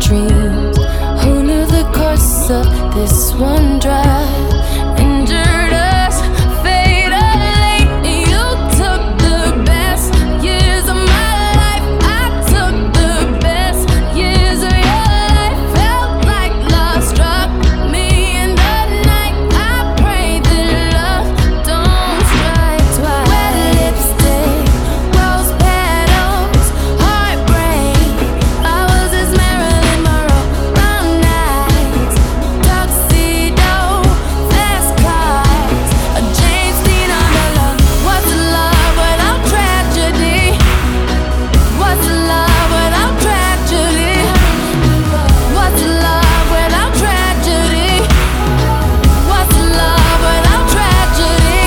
dreams. Who knew the course of this one drive injured us fatally? You took the best years of my life. I took the best years of your life. Felt like love struck me in the night. I pray that love don't strike twice. Wet lipstick, rose petals, heartbreak. I was his Marilyn Monroe. Long nights, tuxedo, fast cars, a James Dean on the love. What's love without tragedy? What's love without tragedy? What's love without tragedy? What's love without tragedy?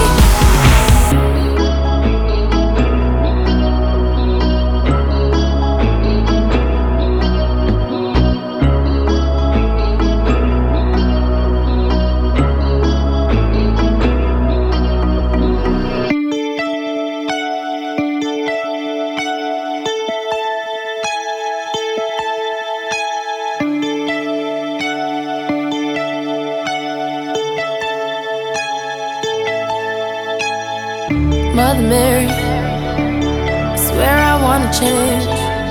Mother Mary, swear I wanna change.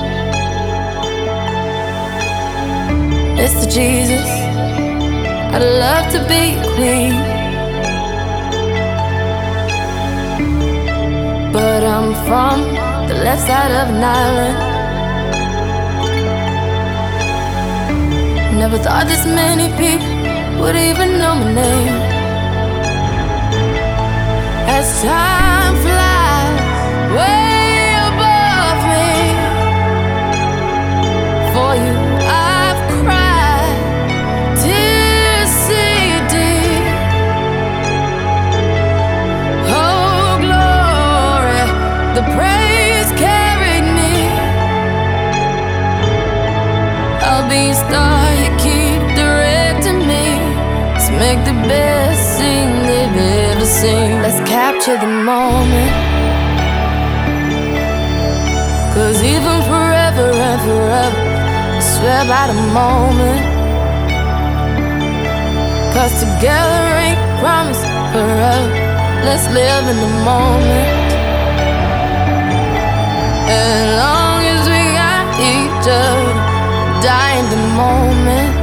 Mr. Jesus, I'd love to be a queen, but I'm from the left side of an island. Never thought this many people would even know my name. As time flies way above me, for you I've cried tears see deep. Oh glory, the praise carried me. I'll be a star, you keep directing me. Let's make the best scene they've ever seen. Let's capture the moment, 'cause even forever and forever, I swear by the moment. 'Cause together ain't promised forever. Let's live in the moment. As long as we got each other, die in the moment.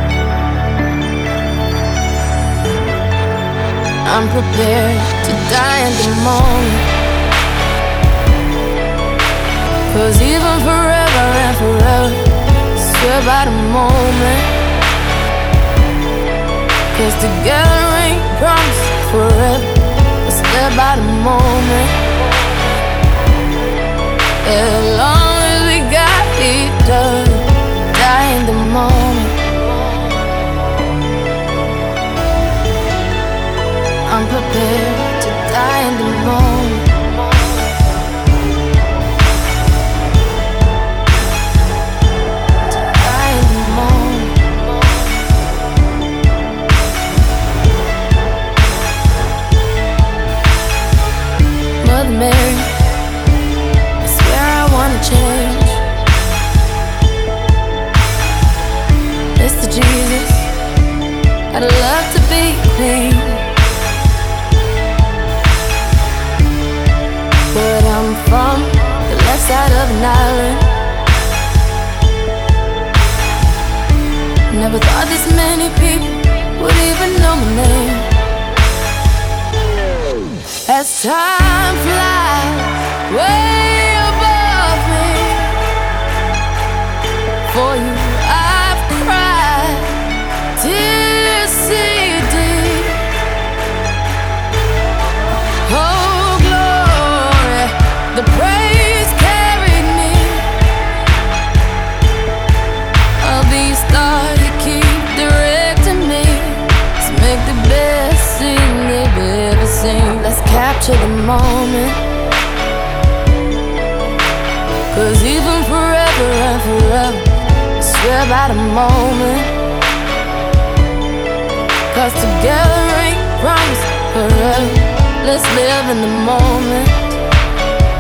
I'm prepared to die in the moment. 'Cause even forever and forever, swear by the moment. 'Cause together ain't promised forever. Let's live by the moment. As long as we got each other, die in the moment. I'm prepared to die in the moment. To die in the moment. Mother Mary, I swear I wanna change. Mr. Jesus, I'd love to be queen, but I'm from the left side of an island. Never thought this many people would even know my name. As time flies way above me, for you I've cried tears see deep. Oh glory, the praise carried me. I'll be a star, you keep directing me. Let's make the best scene they've ever seen. Let's capture the moment, 'cause even forever and forever, I swear by the moment. 'Cause together ain't promised forever. Let's live in the moment.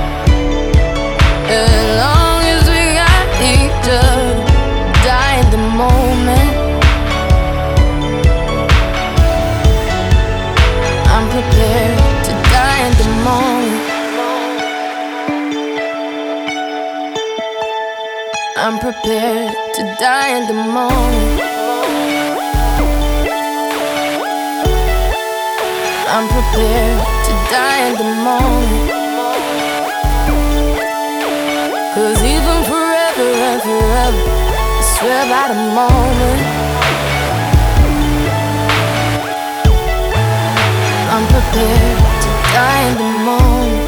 As long as we got each other, die in the moment. prepared to die in the moment. I'm prepared to die in the moment. 'Cause even forever and forever, I swear by the moment. I'm prepared to die in the moment.